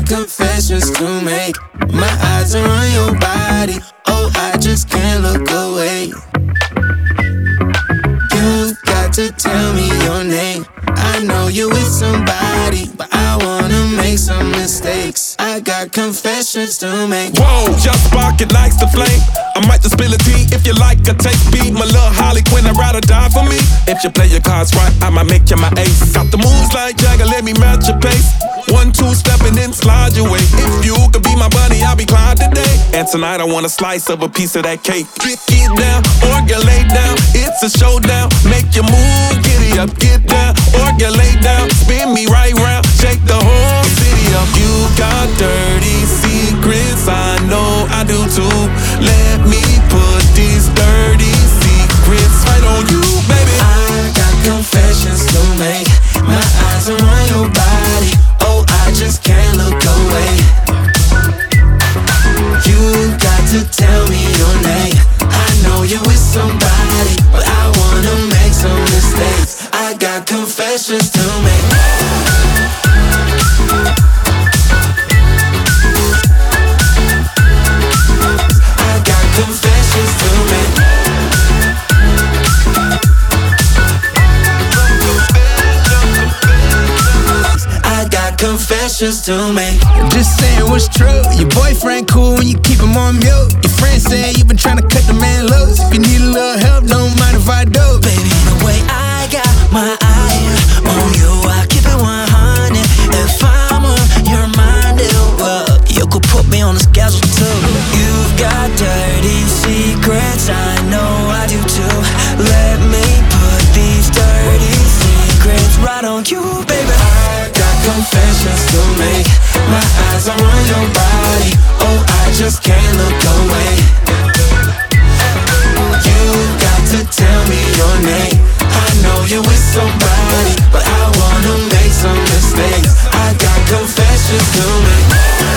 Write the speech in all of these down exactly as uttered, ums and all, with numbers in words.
confessions to make. My eyes are on your body. Oh, I just can't look away. You've got to tell me your name. I know you with somebody, but I wanna make some mistakes. I got confessions to make. Whoa, just spark it likes the flame. I might just spill a tea if you like a taste beat. My little Holly Quinn, I'd rather die for me. If you play your cards right, I might make you my ace. Got the moves like Jagger, let me match your pace. One, two, step and then slide your way. If you could be my bunny, I'll be Clyde today. And tonight I want a slice of a piece of that cake. Get, get down, or get laid down. It's a showdown. Make your move, giddy up, get down, or get laid down. Spin me right round, shake the whole city up. You got dirty secrets, I know I do too. Let me put these dirty secrets right on you, baby. I got confessions to make. My eyes are on your body. Oh, I just can't look away. You got to tell me your name. I know you're with somebody, but I wanna make some mistakes. I got confessions to make. I got confessions to make. I got confessions to make. Just saying what's true. Your boyfriend cool when you keep him on mute. Your friend say you been trying to cut the man loose. If you need a little help, don't mind if I do. Baby, the way I got my eye on you, I keep it one hundred. If I'm on your mind, well, you could put me on the schedule too. You've got dirty secrets, I know I do too. Let me put these dirty secrets right on you, baby. I got confessions to make. My eyes are on your body. Oh, I just can't look away. You got to tell me your name. I know you're with somebody, but I wanna make some mistakes. I got confessions to make.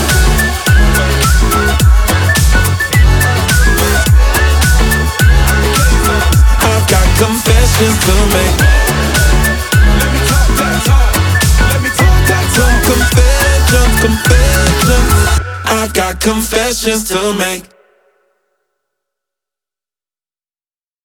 I've got confessions to make. Let me talk that talk. Let me talk that talk. Confessions, confessions. I've got confessions to make.